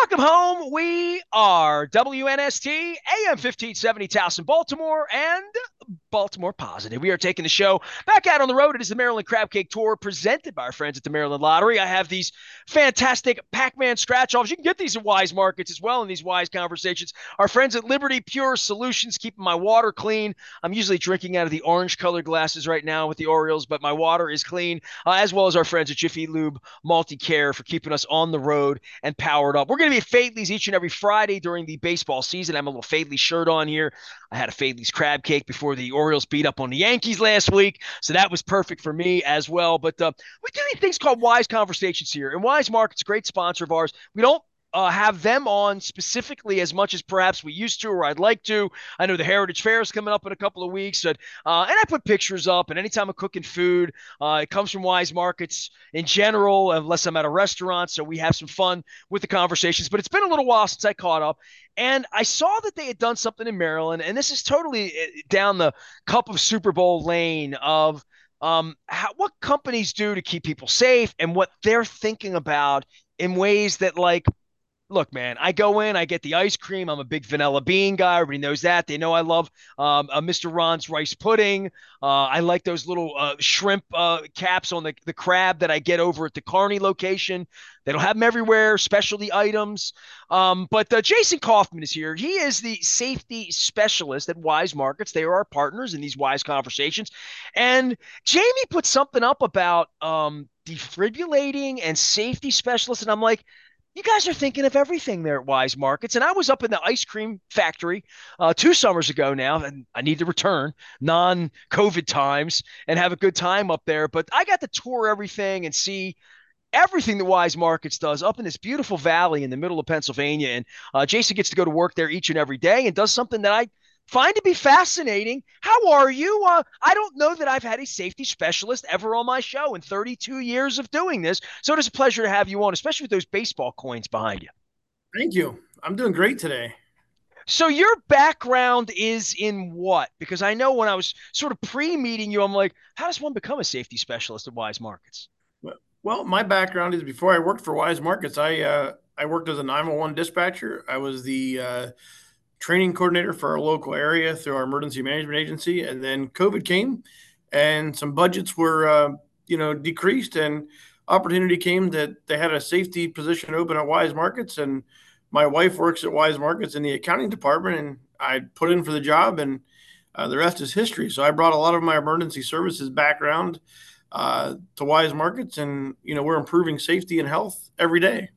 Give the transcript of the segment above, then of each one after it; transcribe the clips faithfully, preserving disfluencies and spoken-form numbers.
Welcome home. We are W N S T, A M fifteen seventy Towson, Baltimore, and Baltimore Positive. We are taking the show back out on the road. It is the Maryland Crab Cake Tour presented by our friends at the Maryland Lottery. I have these fantastic Pac-Man scratch-offs. You can get these at Wise Markets as well in these Wise conversations. Our friends at Liberty Pure Solutions, keeping my water clean. I'm usually drinking out of the orange-colored glasses right now with the Orioles, but my water is clean, uh, as well as our friends at Jiffy Lube Multi-Care for keeping us on the road and powered up. We're going to be at Fadley's each and every Friday during the baseball season. I have a little Fadley shirt on here. I had a Fadley's crab cake before the Orioles beat up on the Yankees last week, so that was perfect for me as well. But uh, we do these things called Wise Conversations here, and Wise Market's a great sponsor of ours. We don't uh, have them on specifically as much as perhaps we used to or I'd like to. I know the Heritage Fair is coming up in a couple of weeks, and, uh, and I put pictures up, and anytime I'm cooking food, uh, it comes from Wise Markets in general, unless I'm at a restaurant, so we have some fun with the conversations. But it's been a little while since I caught up, and I saw that they had done something in Maryland, and this is totally down the cup of Super Bowl lane of um, how, what companies do to keep people safe and what they're thinking about in ways that, like, look, man, I go in, I get the ice cream. I'm a big vanilla bean guy. Everybody knows that. They know I love um, uh, Mister Ron's rice pudding. Uh, I like those little uh, shrimp uh, caps on the, the crab that I get over at the Kearney location. They don't have them everywhere, specialty items. Um, but uh, Jason Kaufman is here. He is the safety specialist at Wise Markets. They are our partners in these Wise conversations. And Jamie put something up about um, defibrillating and safety specialists. And I'm like, you guys are thinking of everything there at Wise Markets. And I was up in the ice cream factory uh, two summers ago now, and I need to return non-COVID times and have a good time up there. But I got to tour everything and see everything that Wise Markets does up in this beautiful valley in the middle of Pennsylvania. And uh, Jason gets to go to work there each and every day and does something that I find to be fascinating. How are you? Uh, I don't know that I've had a safety specialist ever on my show in thirty-two years of doing this. So it is a pleasure to have you on, especially with those baseball coins behind you. Thank you. I'm doing great today. So your background is in what? Because I know when I was sort of pre-meeting you, I'm like, how does one become a safety specialist at Wise Markets? Well, my background is before I worked for Wise Markets, I uh, I worked as a nine one one dispatcher. I was the uh, training coordinator for our local area through our emergency management agency, and then COVID came, and some budgets were uh, you know decreased, and opportunity came that they had a safety position open at Wise Markets, and my wife works at Wise Markets in the accounting department, and I put in for the job, and uh, the rest is history. So I brought a lot of my emergency services background uh, to Wise Markets, and you know we're improving safety and health every day.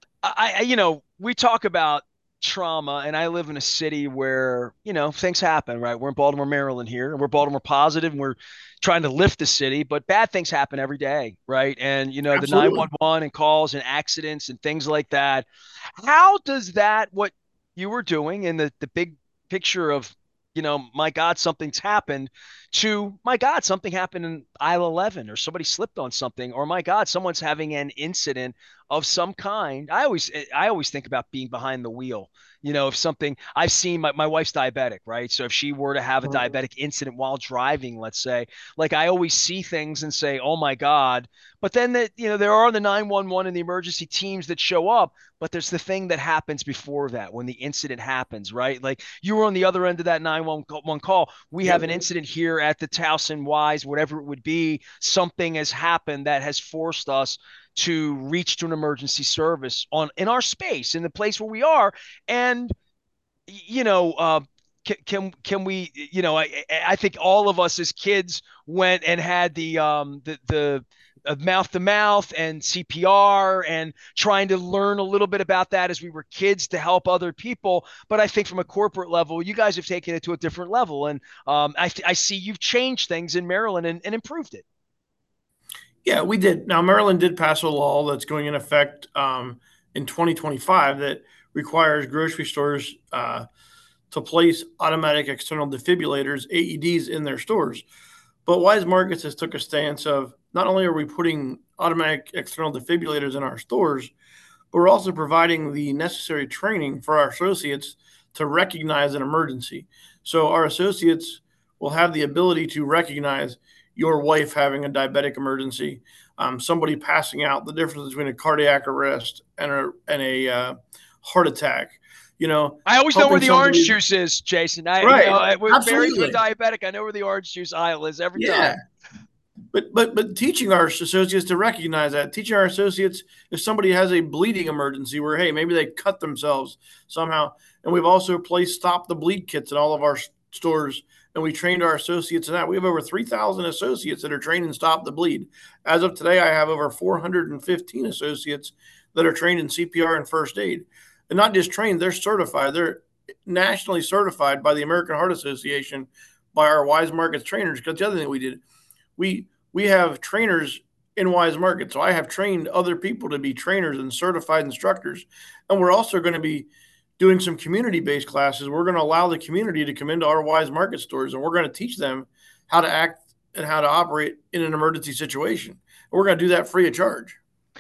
I, you know, we talk about trauma, and I live in a city where, you know, things happen, right? We're in Baltimore, Maryland here, and we're Baltimore positive, and we're trying to lift the city, but bad things happen every day, right? And, you know, the Absolutely. nine one one and calls and accidents and things like that. How does that, what you were doing in the, the big picture of, you know, my God, something's happened, to my God, something happened in aisle eleven, or somebody slipped on something, or my God, someone's having an incident of some kind. I always I always think about being behind the wheel. You know, if something I've seen, my, my wife's diabetic, right? So if she were to have a Mhm. diabetic incident while driving, let's say, like I always see things and say, oh my God. But then that, you know, there are the nine one one and the emergency teams that show up, but there's the thing that happens before that when the incident happens, right? Like you were on the other end of that nine one one call. We have Yep. an incident here at the Towson Wise, whatever it would be. Something has happened that has forced us to reach to an emergency service on in our space in the place where we are. And you know, uh, can, can can we? You know, I I think all of us as kids went and had the um the the uh, mouth to mouth and C P R and trying to learn a little bit about that as we were kids to help other people. But I think from a corporate level, you guys have taken it to a different level, and um, I I see you've changed things in Maryland and, and improved it. Yeah, we did. Now, Maryland did pass a law that's going in effect um, in twenty twenty-five that requires grocery stores uh, to place automatic external defibrillators, A E Ds, in their stores. But Wise Markets has took a stance of not only are we putting automatic external defibrillators in our stores, but we're also providing the necessary training for our associates to recognize an emergency. So our associates will have the ability to recognize your wife having a diabetic emergency, um, somebody passing out, the difference between a cardiac arrest and a, and a uh, heart attack, you know, I always know where helping the orange somebody. juice is, Jason. I, you know, Right. I, we're married to a Absolutely. diabetic. I know where the orange juice aisle is every Yeah. time. But but but teaching our associates to recognize that, teaching our associates if somebody has a bleeding emergency where, hey, maybe they cut themselves somehow. And we've also placed stop the bleed kits in all of our stores, and we trained our associates in that. We have over three thousand associates that are trained in stop the bleed. As of today, I have over four hundred fifteen associates that are trained in C P R and first aid. And not just trained, they're certified. They're nationally certified by the American Heart Association, by our Wise Markets trainers. Because the other thing we did, we we have trainers in Wise Markets. So I have trained other people to be trainers and certified instructors. And we're also going to be doing some community-based classes. We're going to allow the community to come into our Wise Market stores, and we're going to teach them how to act and how to operate in an emergency situation. And we're going to do that free of charge.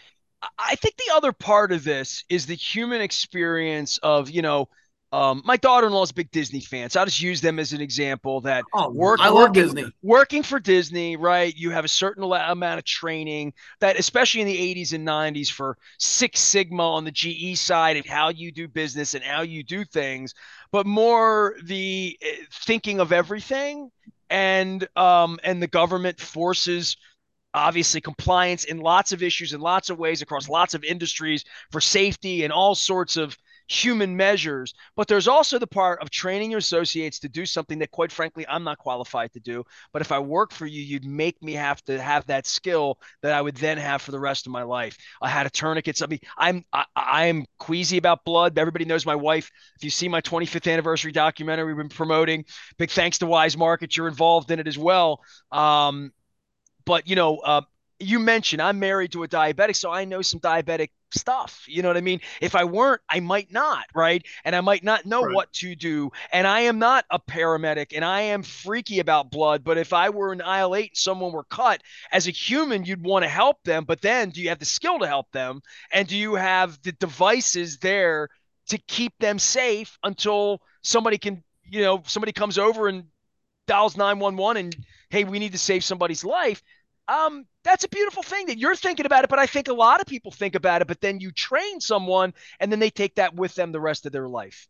I think the other part of this is the human experience of, you know, um, my daughter-in-law is a big Disney fan, so I'll just use them as an example. That Oh, work I love working Disney. working for Disney, right? You have a certain amount of training that, especially in the eighties and nineties, for Six Sigma on the G E side of how you do business and how you do things, but more the uh, thinking of everything, and um, and the government forces obviously compliance in lots of issues in lots of ways across lots of industries for safety and all sorts of human measures. But there's also the part of training your associates to do something that, quite frankly, I'm not qualified to do. But if I work for you, you'd make me have to have that skill that I would then have for the rest of my life. I had a tourniquet. Something. I'm I, I'm queasy about blood. Everybody knows my wife. If you see my twenty-fifth anniversary documentary we've been promoting, big thanks to Wise Markets, you're involved in it as well. Um, but you know, uh, you mentioned I'm married to a diabetic, so I know some diabetic stuff. You know what I mean? If I weren't, I might not, right? And I might not know Right. what to do. And I am not a paramedic, and I am freaky about blood. But if I were in aisle eight and someone were cut, as a human, you'd want to help them. But then, do you have the skill to help them? And do you have the devices there to keep them safe until somebody can, you know, somebody comes over and dials nine one one and, hey, we need to save somebody's life. Um, that's a beautiful thing that you're thinking about it, but I think a lot of people think about it, but then you train someone and then they take that with them the rest of their life.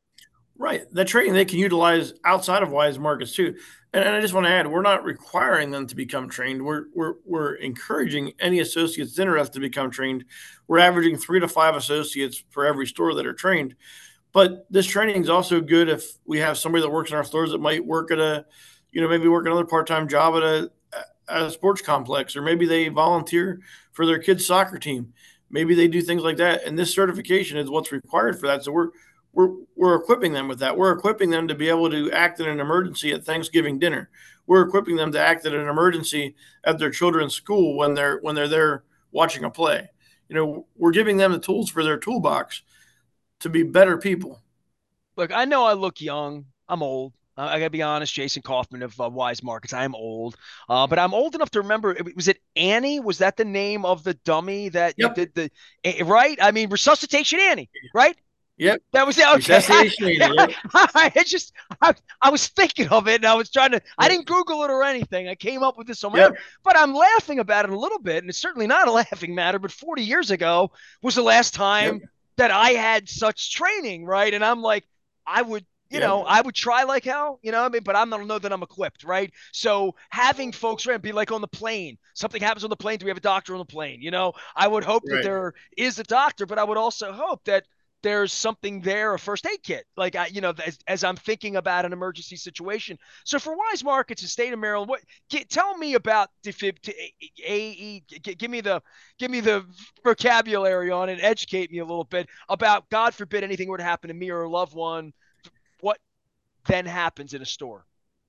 Right. That training they can utilize outside of Wise Markets too. And, and I just want to add, we're not requiring them to become trained. We're we're we're encouraging any associates interested to become trained. We're averaging three to five associates for every store that are trained. But this training is also good if we have somebody that works in our stores that might work at a, you know, maybe work another part-time job at a at a sports complex, or maybe they volunteer for their kids' soccer team. Maybe they do things like that. And this certification is what's required for that. So we're we're we're equipping them with that. We're equipping them to be able to act in an emergency at Thanksgiving dinner. We're equipping them to act in an emergency at their children's school when they're when they're there watching a play. You know, we're giving them the tools for their toolbox to be better people. Look, I know I look young. I'm old. Uh, I gotta be honest, Jason Kaufman of uh, Wise Markets. I am old, uh, but I'm old enough to remember. Was it Annie? Was that the name of the dummy that you Yep. did the eh, right? I mean, Resuscitation Annie, right? Yep. That was it. Okay. Resuscitation Annie. Yep. I, I just I, I was thinking of it and I was trying to. I didn't Google it or anything. I came up with this on my Yep. own, but I'm laughing about it a little bit, and it's certainly not a laughing matter. But forty years ago was the last time Yep. that I had such training, right? And I'm like, I would. You Yep. know, I would try like hell, you know what I mean? But I don't know that I'm equipped, right? So having folks right, be like on the plane, something happens on the plane. Do we have a doctor on the plane? You know, I would hope that Right. there is a doctor, but I would also hope that there's something there, a first aid kit, like I, you know, as, as I'm thinking about an emergency situation. So for Wise Markets, the state of Maryland, what get, tell me about defib to A E? Give me the give me the vocabulary on it. Educate me a little bit about, God forbid, anything were to happen to me or a loved one. What then happens in a store?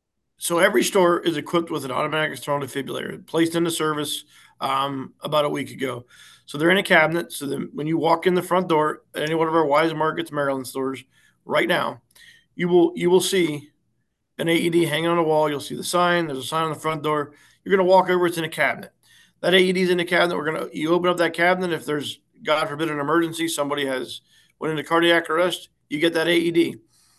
So every store is equipped with an automatic external defibrillator placed into service um, about a week ago. So they're in a cabinet. So then when you walk in the front door at any one of our Wise Markets Maryland stores right now, you will you will see an A E D hanging on the wall. You'll see the sign. There's a sign on the front door. You're going to walk over. It's in a cabinet. That A E D is in the cabinet. We're going to you open up that cabinet. If there's, God forbid, an emergency, somebody has went into cardiac arrest, you get that A E D.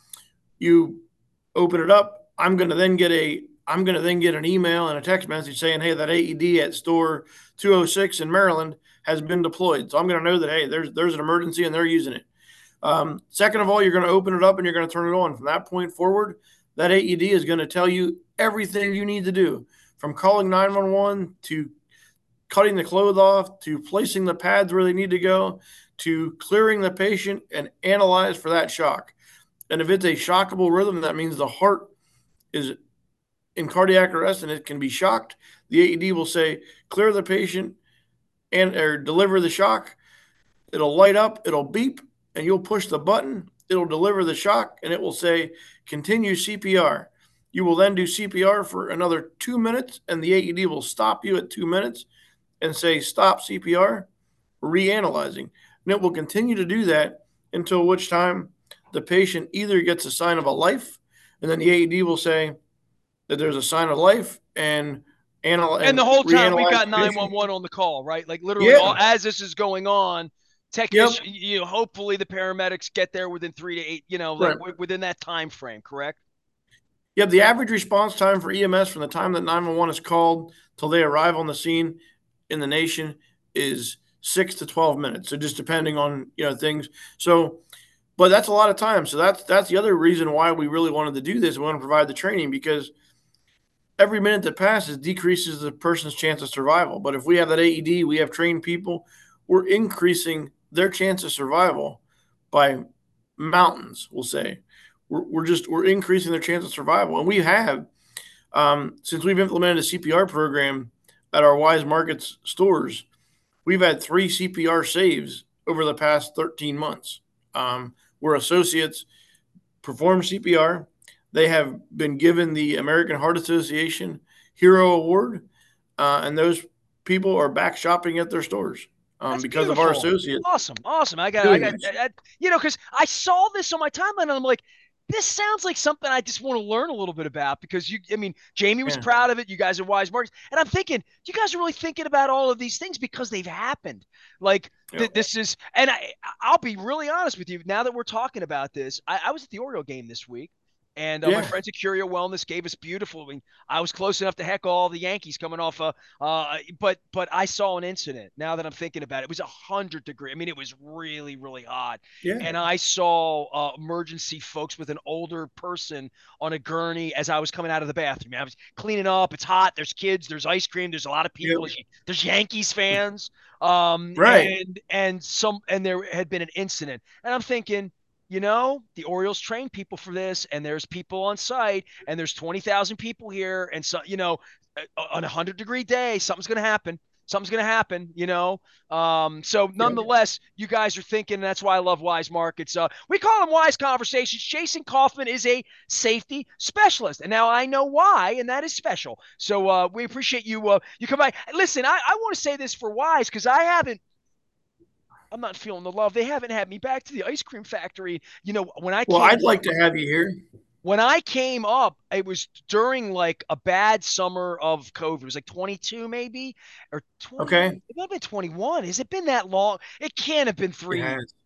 You open it up. I'm going to then get a I'm going to then get an email and a text message saying, hey, that A E D at store two oh six in Maryland has been deployed. So I'm going to know that, hey, there's there's an emergency and they're using it. Um, second of all, you're going to open it up and you're going to turn it on. From that point forward, that A E D is going to tell you everything you need to do, from calling nine one one to cutting the clothes off to placing the pads where they need to go to clearing the patient and analyze for that shock. And if it's a shockable rhythm, that means the heart is in cardiac arrest and it can be shocked. The A E D will say, clear the patient and or deliver the shock. It'll light up, it'll beep, and you'll push the button. It'll deliver the shock and it will say, continue C P R. You will then do C P R for another two minutes, and the A E D will stop you at two minutes and say, stop C P R, reanalyzing. And it will continue to do that until which time the patient either gets a sign of a life, and then the A E D will say that there's a sign of life, and anal- And and the whole time we've reanalyze got the patient. nine one one on the call, right? Like literally Yeah. all, as this is going on, Yep. technician, you know, hopefully the paramedics get there within three to eight, you know, like Right. w- within that time frame, correct? Yep. The average response time for E M S from the time that nine one one is called till they arrive on the scene in the nation is six to twelve minutes. So just depending on, you know, things. So, but that's a lot of time. So that's that's the other reason why we really wanted to do this. We want to provide the training, because every minute that passes decreases the person's chance of survival. But if we have that A E D, we have trained people, we're increasing their chance of survival by mountains, we'll say. We're, we're just, we're increasing their chance of survival. And we have, um, since we've implemented a C P R program at our Wise Markets stores, we've had three C P R saves over the past thirteen months, um, where associates perform C P R. They have been given the American Heart Association Hero Award, uh, and those people are back shopping at their stores um, That's because of our beautiful. associates Awesome. Awesome. I got, I doing got, this. I, I- you know, because I saw this on my timeline and I'm like, this sounds like something I just want to learn a little bit about because you, I mean, Jamie was Yeah. proud of it. You guys are Wise Markets. And I'm thinking, you guys are really thinking about all of these things because they've happened. Like th- Yep. this is, and I, I'll be really honest with you. Now that we're talking about this, I, I was at the Oriole game this week. And uh, my Yeah. friends at Curio Wellness gave us beautiful. I mean, I was close enough to heckle all the Yankees coming off. Uh, uh, but but I saw an incident. Now that I'm thinking about it, it was a hundred degree. I mean, it was really really hot. Yeah. And I saw uh, emergency folks with an older person on a gurney as I was coming out of the bathroom. I was cleaning up. It's hot. There's kids. There's ice cream. There's a lot of people. Yep. There's Yankees fans. Um, Right. and and some and there had been an incident. And I'm thinking, you know, the Orioles train people for this, and there's people on site, and there's twenty thousand people here, and so, you know, on a hundred degree day, something's going to happen. Something's going to happen, you know. Um, so Yep. nonetheless, you guys are thinking, and that's why I love Wise Markets. Uh, we call them Wise Conversations. Jason Kaufman is a safety specialist, and now I know why, and that is special. So uh, we appreciate you. Uh, you come by. Listen, I, I want to say this for Wise because I haven't. I'm not feeling the love. They haven't had me back to the ice cream factory. You know, when I Well, came I'd like to have you here. when I came up, it was during like a bad summer of COVID. It was like twenty-two maybe or twenty. Okay. It might have been twenty-one. Has it been that long? It can't have been It three years. has.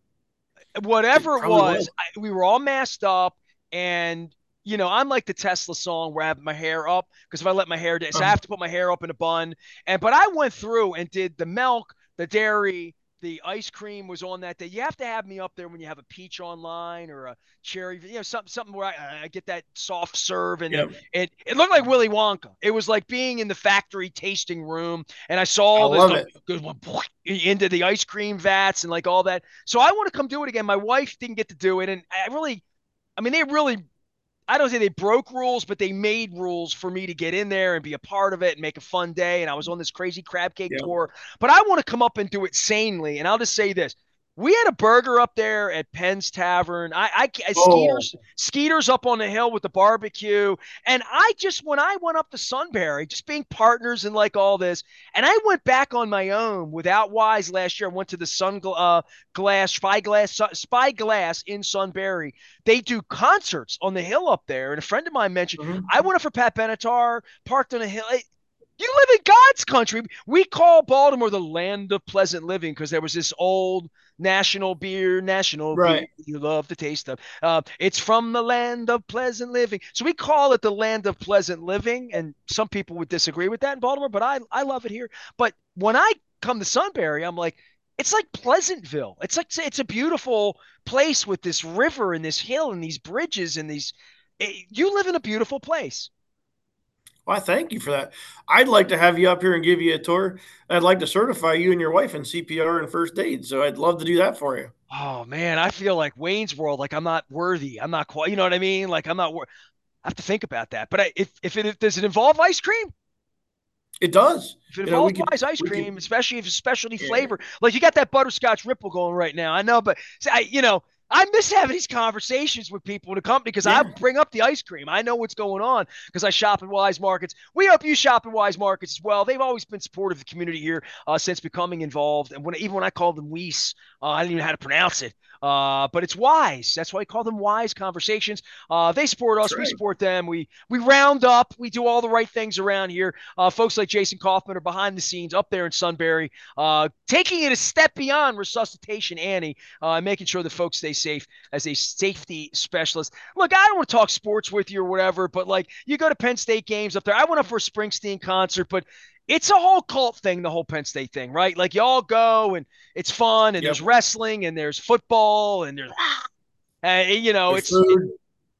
It Whatever it probably was, was. I, we were all masked up and you know, I'm like the Tesla song where I have my hair up because if I let my hair down, so I Uh-huh. have to put my hair up in a bun. And but I went through and did the milk, the dairy, the ice cream was on that day. You have to have me up there when you have a peach online or a cherry, you know, something something where I, I get that soft serve and the, Yep. it it looked like Willy Wonka. It was like being in the factory tasting room, and I saw I all this love stuff it. good one into the ice cream vats and like all that. So I want to come do it again. My wife didn't get to do it, and I really, I mean, they really I don't say they broke rules, but they made rules for me to get in there and be a part of it and make a fun day. And I was on this crazy crab cake Yep. tour, but I want to come up and do it sanely. And I'll just say this. We had a burger up there at Penn's Tavern. I, I, I Oh, Skeeters, Skeeters up on the hill with the barbecue. And I just, when I went up to Sunbury, just being partners and like all this, and I went back on my own without Wise last year. I went to the Sun uh, Glass, Spyglass, Spyglass in Sunbury. They do concerts on the hill up there. And a friend of mine mentioned, mhm. I went up for Pat Benatar, parked on a hill. It- you live in God's country. We call Baltimore the land of pleasant living because there was this old national beer, national beer Right. you love the taste of. Uh, it's from the land of pleasant living. So we call it the land of pleasant living. And some people would disagree with that in Baltimore, but I, I love it here. But when I come to Sunbury, I'm like, it's like Pleasantville. It's like it's a beautiful place with this river and this hill and these bridges and these. It, you live in a beautiful place. Well, I thank you for that. I'd like to have you up here and give you a tour. I'd like to certify you and your wife in C P R and first aid. So I'd love to do that for you. Oh man, I feel like Wayne's World. Like I'm not worthy. I'm not quite. You know what I mean? Like I'm not. Wor- I have to think about that. But I, if if it if, does it involve ice cream? It does. If it You know, we involves could, Wise ice we cream, could, especially if it's specialty yeah, flavor, like you got that butterscotch ripple going right now. I know, but I, you know, I miss having these conversations with people in the company because I yeah, bring up the ice cream. I know what's going on because I shop at Wise Markets. We hope you shop at Wise Markets as well. They've always been supportive of the community here uh, since becoming involved. And when even when I called them Weiss, uh, I didn't even know how to pronounce it. Uh, but it's Wise. That's why we call them Wise Conversations. Uh, they support that's us. We right. support them. We we round up. We do all the right things around here. Uh, folks like Jason Kaufman are behind the scenes up there in Sunbury, uh, taking it a step beyond Resuscitation Annie, uh, making sure the folks stay safe as a safety specialist. Look, I don't want to talk sports with you or whatever, but like you go to Penn State games up there. I went up for a Springsteen concert, but it's a whole cult thing, the whole Penn State thing, right? Like you all go and it's fun and there's Yep. wrestling and there's football and there's, uh, you know, There's it's food.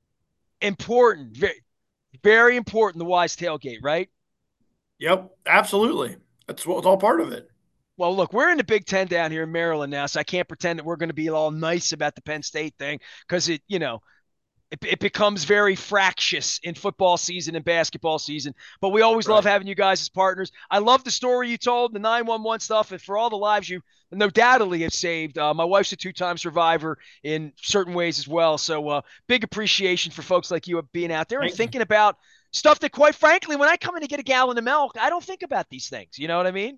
important, very, very important, the Wise tailgate, right? Yep. Absolutely. That's what it's all part of it. Well, look, we're in the Big Ten down here in Maryland now, so I can't pretend that we're going to be all nice about the Penn State thing because it, you know, it, it becomes very fractious in football season and basketball season. But we always love Right. having you guys as partners. I love the story you told, the nine one one stuff, and for all the lives you no doubtedly have saved. Uh, my wife's a two-time survivor in certain ways as well. So uh, big appreciation for folks like you being out there and Thank you. thinking about stuff that, quite frankly, when I come in to get a gallon of milk, I don't think about these things. You know what I mean?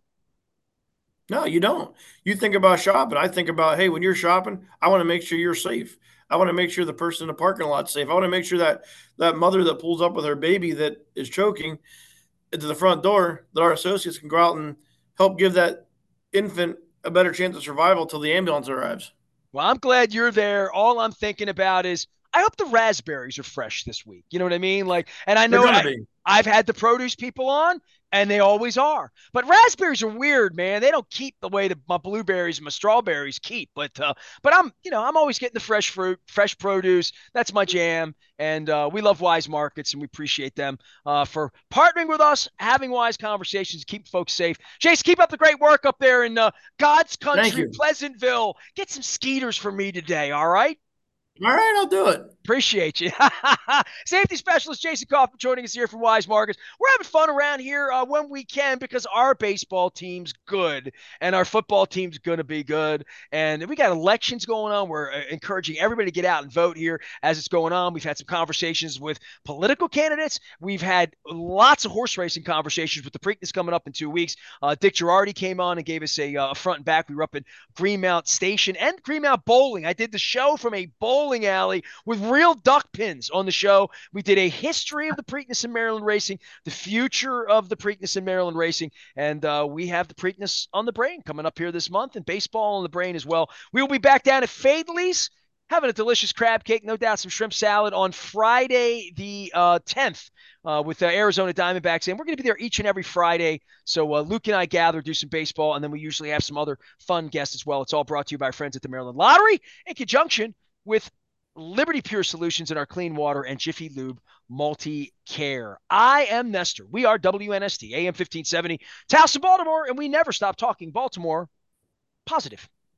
No, you don't. You think about shopping. I think about, hey, when you're shopping, I want to make sure you're safe. I want to make sure the person in the parking lot's safe. I want to make sure that that mother that pulls up with her baby that is choking into the front door, that our associates can go out and help give that infant a better chance of survival till the ambulance arrives. Well, I'm glad you're there. All I'm thinking about is I hope the raspberries are fresh this week. You know what I mean? Like, and I They're know going to I, be. I've had the produce people on, and they always are. But raspberries are weird, man. They don't keep the way that my blueberries and my strawberries keep. But uh, but I'm you know I'm always getting the fresh fruit, fresh produce. That's my jam. And uh, we love Wise Markets, and we appreciate them uh, for partnering with us, having wise conversations, keep folks safe. Jason, keep up the great work up there in uh, God's Thank country, you. Pleasantville. Get some skeeters for me today, all right? All right, I'll do it. Appreciate you. Safety specialist Jason Kaufman joining us here from Wise Markets. We're having fun around here uh, when we can because our baseball team's good and our football team's going to be good. And we got elections going on. We're uh, encouraging everybody to get out and vote here as it's going on. We've had some conversations with political candidates. We've had lots of horse racing conversations with the Preakness coming up in two weeks. Uh, Dick Girardi came on and gave us a uh, front and back. We were up at Greenmount Station and Greenmount Bowling. I did the show from a bowling alley with real duck pins on the show. We did a history of the Preakness in Maryland racing, the future of the Preakness in Maryland racing, and uh, we have the Preakness on the brain coming up here this month and baseball on the brain as well. We will be back down at Fadley's having a delicious crab cake, no doubt some shrimp salad on Friday the uh, tenth uh, with the Arizona Diamondbacks. And we're going to be there each and every Friday. So uh, Luke and I gather, do some baseball, and then we usually have some other fun guests as well. It's all brought to you by our friends at the Maryland Lottery in conjunction with Liberty Pure Solutions in our clean water and Jiffy Lube multi-care. I am Nestor. We are W N S T, A M fifteen seventy, Towson, Baltimore, and we never stop talking Baltimore positive.